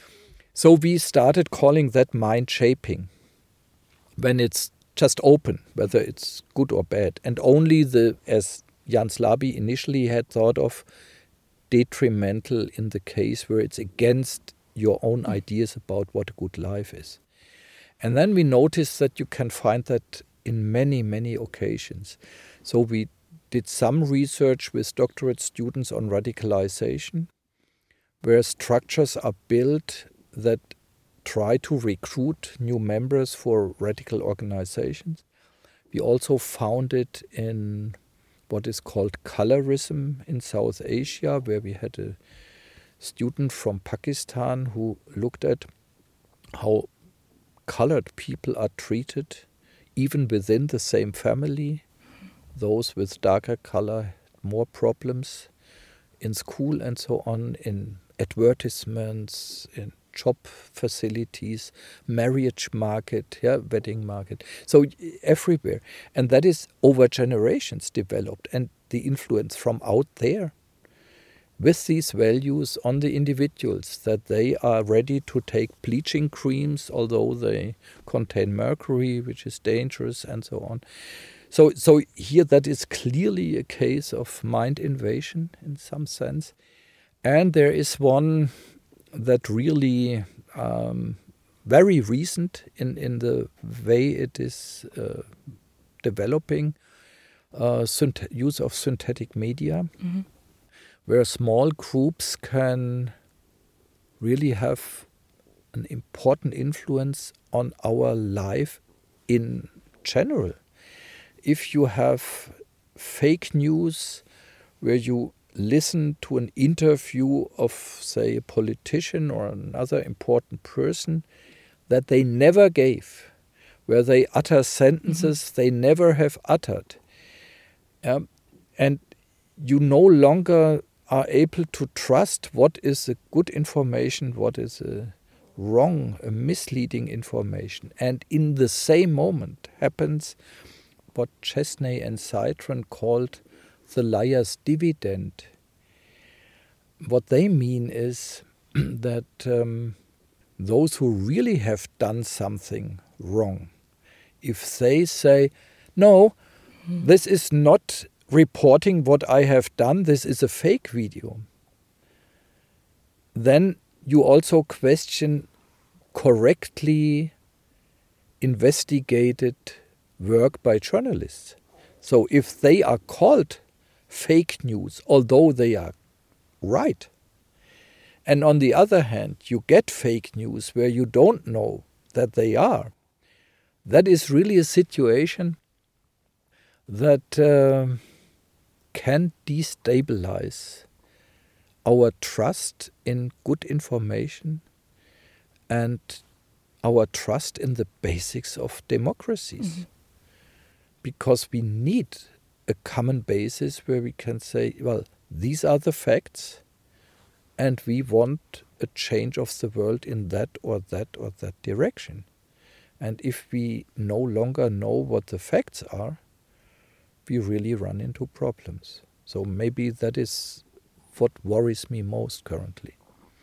So we started calling that mind shaping, when it's just open, whether it's good or bad. And only the, as Jan Slaby initially had thought of, detrimental in the case where it's against your own ideas about what a good life is. And then we noticed that you can find that in many, many occasions. So we did some research with doctorate students on radicalization, where structures are built that try to recruit new members for radical organizations. We also found it in what is called colorism in South Asia, where we had a student from Pakistan who looked at how colored people are treated, even within the same family. Those with darker color had more problems in school and so on, in advertisements, in job facilities, marriage market, yeah, wedding market. So everywhere. And that is over generations developed, and the influence from out there with these values on the individuals, that they are ready to take bleaching creams, although they contain mercury, which is dangerous, and so on. So, so here that is clearly a case of mind invasion in some sense. And there is one that really um, very recent in, in the way it is uh, developing, uh, synth- use of synthetic media, mm-hmm. where small groups can really have an important influence on our life in general. If you have fake news where you listen to an interview of, say, a politician or another important person that they never gave, where they utter sentences mm-hmm. they never have uttered, um, and you no longer are able to trust what is a good information, what is a wrong, a misleading information. And in the same moment happens what Chesney and Citron called the liar's dividend. What they mean is that um, those who really have done something wrong, if they say, no, mm. this is not reporting what I have done, this is a fake video, then you also question correctly investigated work by journalists. So if they are called fake news, although they are right, and on the other hand you get fake news where you don't know that they are, that is really a situation that uh, can destabilize our trust in good information and our trust in the basics of democracies. Mm-hmm. Because we need a common basis where we can say, well, these are the facts, and we want a change of the world in that or that or that direction. And if we no longer know what the facts are, we really run into problems. So maybe that is what worries me most currently.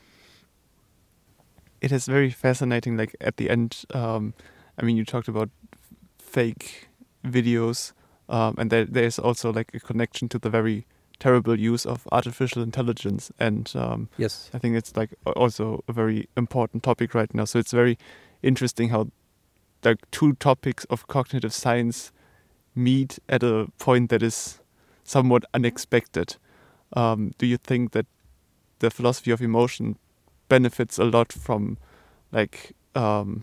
It is very fascinating, like at the end, um, I mean, you talked about fake videos, um, and there, there's also like a connection to the very terrible use of artificial intelligence. And um, yes, I think it's like also a very important topic right now. So it's very interesting how like two topics of cognitive science meet at a point that is somewhat unexpected. Um, do you think that the philosophy of emotion benefits a lot from, like, um,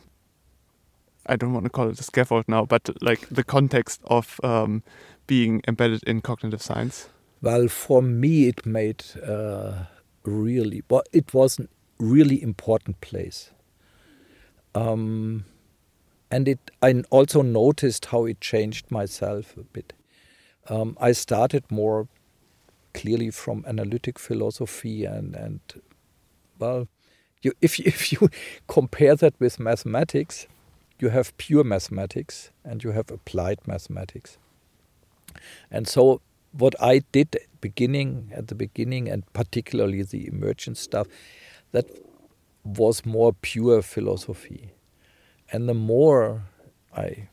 I don't want to call it a scaffold now, but like the context of um, being embedded in cognitive science? Well, for me, it made uh, really, well, it was a really important place. Um, And it, I also noticed how it changed myself a bit. Um, I started more clearly from analytic philosophy, and, and well, you, if, if you compare that with mathematics, you have pure mathematics and you have applied mathematics. And so what I did beginning at the beginning, and particularly the emergent stuff, that was more pure philosophy. And the more I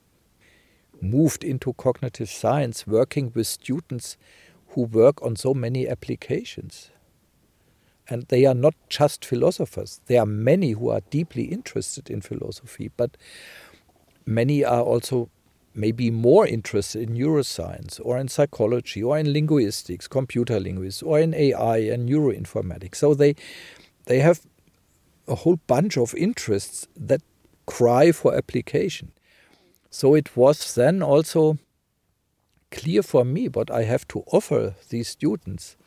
moved into cognitive science, working with students who work on so many applications. And they are not just philosophers. There are many who are deeply interested in philosophy, but many are also maybe more interested in neuroscience or in psychology or in linguistics, computer linguistics, or in A I and neuroinformatics. So they they have a whole bunch of interests that cry for application. So it was then also clear for me what I have to offer these students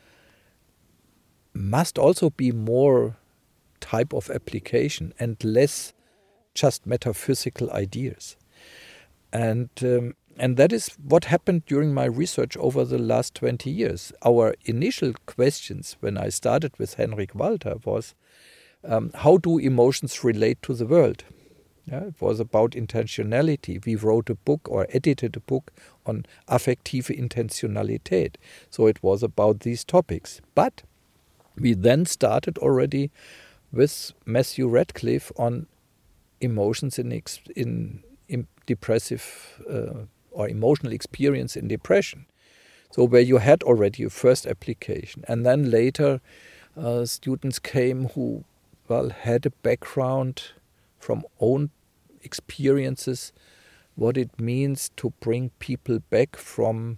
must also be more type of application and less just metaphysical ideas. And um, and that is what happened during my research over the last twenty years. Our initial questions when I started with Henrik Walter was, um, how do emotions relate to the world? Yeah, it was about intentionality. We wrote a book or edited a book on affektive Intentionalität. So it was about these topics. But we then started already with Matthew Radcliffe on emotions in, in, in depressive uh, or emotional experience in depression. So where you had already a first application. And then later uh, students came who, well, had a background from own experiences, what it means to bring people back from,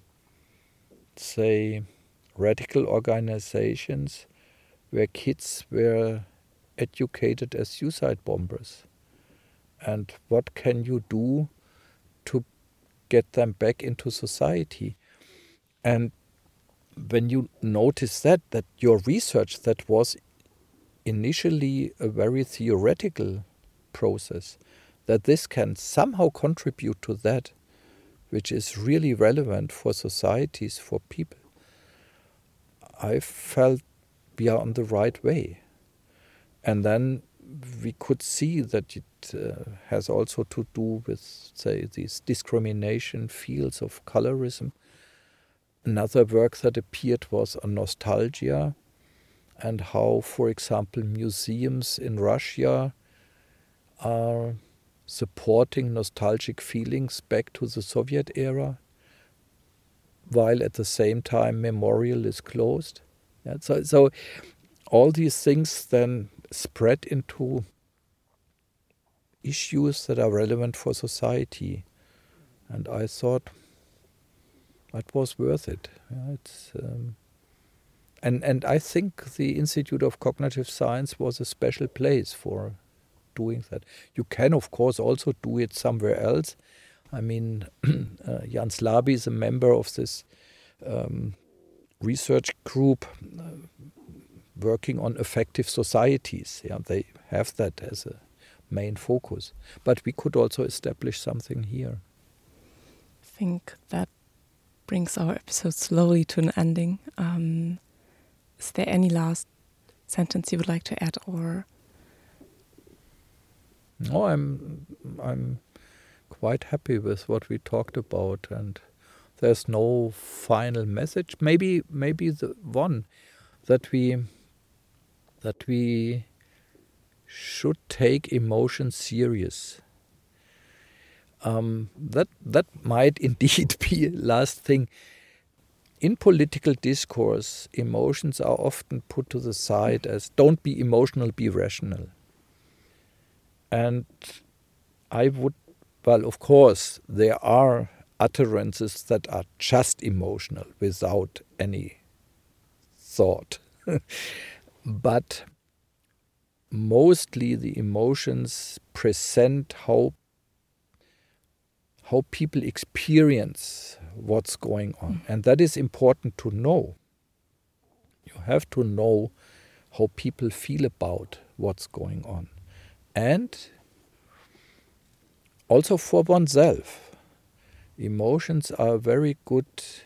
say, radical organizations where kids were educated as suicide bombers. And what can you do to get them back into society? And when you notice that, that your research that was initially a very theoretical process, that this can somehow contribute to that, which is really relevant for societies, for people, I felt we are on the right way. And then we could see that it uh, has also to do with, say, these discrimination fields of colorism. Another work that appeared was on nostalgia and how, for example, museums in Russia are supporting nostalgic feelings back to the Soviet era, while at the same time memorial is closed. Yeah, so, so all these things then spread into issues that are relevant for society. And I thought it was worth it. Yeah, it's, um, and, and I think the Institute of Cognitive Science was a special place for doing that. You can, of course, also do it somewhere else. I mean, uh, Jan Slaby is a member of this um, research group uh, working on effective societies. Yeah, they have that as a main focus. But we could also establish something here. I think that brings our episode slowly to an ending. Um, is there any last sentence you would like to add, or? No, I'm I'm quite happy with what we talked about, and there's no final message. Maybe maybe the one that we that we should take emotions serious. Um, that that might indeed be a last thing. In political discourse, emotions are often put to the side as don't be emotional, be rational. And I would, well, of course, there are utterances that are just emotional without any thought. But mostly the emotions present how how people experience what's going on. Mm. And that is important to know. You have to know how people feel about what's going on. And also for oneself, emotions are a very good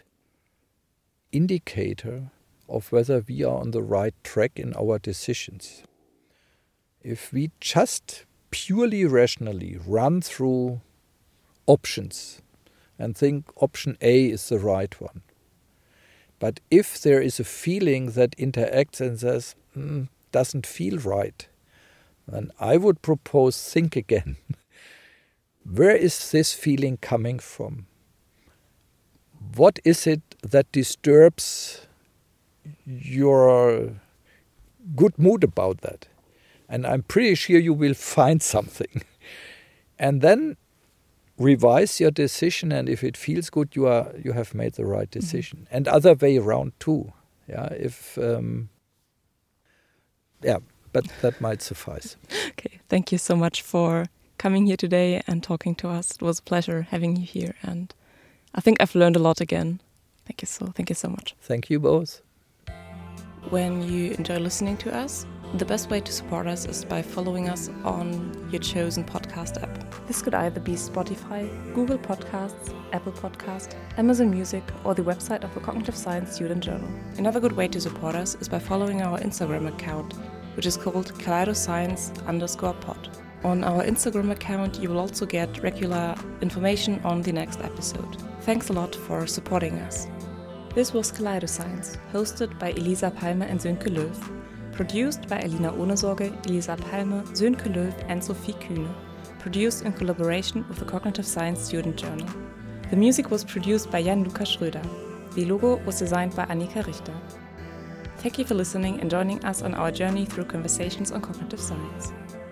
indicator of whether we are on the right track in our decisions. If we just purely rationally run through options and think option A is the right one, but if there is a feeling that interacts and says, mm, doesn't feel right, then I would propose think again. Where is this feeling coming from? What is it that disturbs your good mood about that? And I'm pretty sure you will find something. And then revise your decision, and if it feels good, you are you have made the right decision. Mm-hmm. And other way around too. Yeah, if um, yeah, but that might suffice. Okay, thank you so much for coming here today and talking to us. It was a pleasure having you here, and I think I've learned a lot again. Thank you so thank you so much. Thank you both. When you enjoy listening to us, the best way to support us is by following us on your chosen podcast app. This could either be Spotify, Google Podcasts, Apple Podcasts, Amazon Music, or the website of the Cognitive Science Student Journal. Another good way to support us is by following our Instagram account, which is called kaleidoscience underscore pod. On our Instagram account, you will also get regular information on the next episode. Thanks a lot for supporting us. This was Kaleidoscience, hosted by Elisa Palmer and Sönke Löw. Produced by Alina Ohnesorge, Elisa Palmer, Sönke Löw and Sophie Kühne. Produced in collaboration with the Cognitive Science Student Journal. The music was produced by Jan-Luca Schröder. The logo was designed by Annika Richter. Thank you for listening and joining us on our journey through conversations on cognitive science.